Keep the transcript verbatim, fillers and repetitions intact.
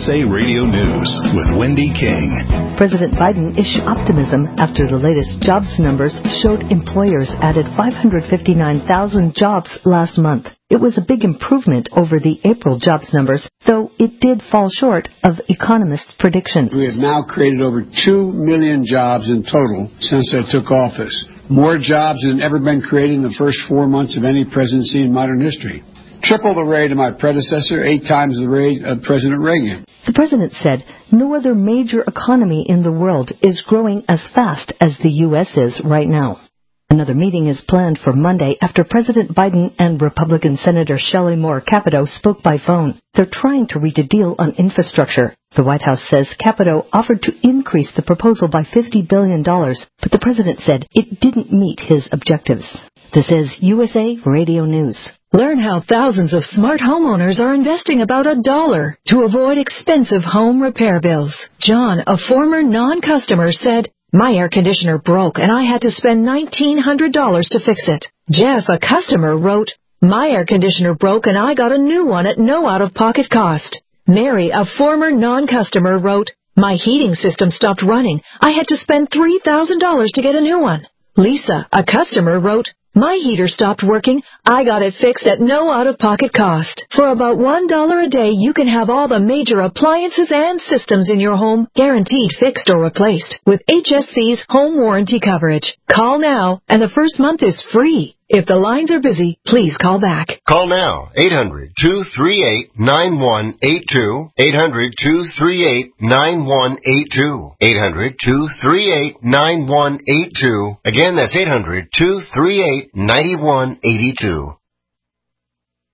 S A Radio News with Wendy King. President Biden issued optimism after the latest jobs numbers showed employers added five hundred fifty-nine thousand jobs last month. It was a big improvement over the April jobs numbers, though it did fall short of economists' predictions. We have now created over two million jobs in total since I took office. More jobs than ever been created in the first four months of any presidency in modern history. Triple the rate of my predecessor, eight times the rate of President Reagan. The president said no other major economy in the world is growing as fast as the U S is right now. Another meeting is planned for Monday after President Biden and Republican Senator Shelley Moore Capito spoke by phone. They're trying to reach a deal on infrastructure. The White House says Capito offered to increase the proposal by fifty billion dollars, but the president said it didn't meet his objectives. This is U S A Radio News. Learn how thousands of smart homeowners are investing about a dollar to avoid expensive home repair bills. John, a former non-customer, said, "My air conditioner broke and I had to spend nineteen hundred dollars to fix it." Jeff, a customer, wrote, "My air conditioner broke and I got a new one at no out-of-pocket cost." Mary, a former non-customer, wrote, "My heating system stopped running. I had to spend three thousand dollars to get a new one." Lisa, a customer, wrote, "My heater stopped working. I got it fixed at no out-of-pocket cost." For about one dollar a day, you can have all the major appliances and systems in your home guaranteed fixed or replaced with H S C's home warranty coverage. Call now, and the first month is free. If the lines are busy, please call back. Call now, eight hundred, two three eight, nine one eight two, eight hundred, two three eight, nine one eight two, eight hundred, two three eight, nine one eight two. Again, that's eight hundred, two three eight, nine one eight two.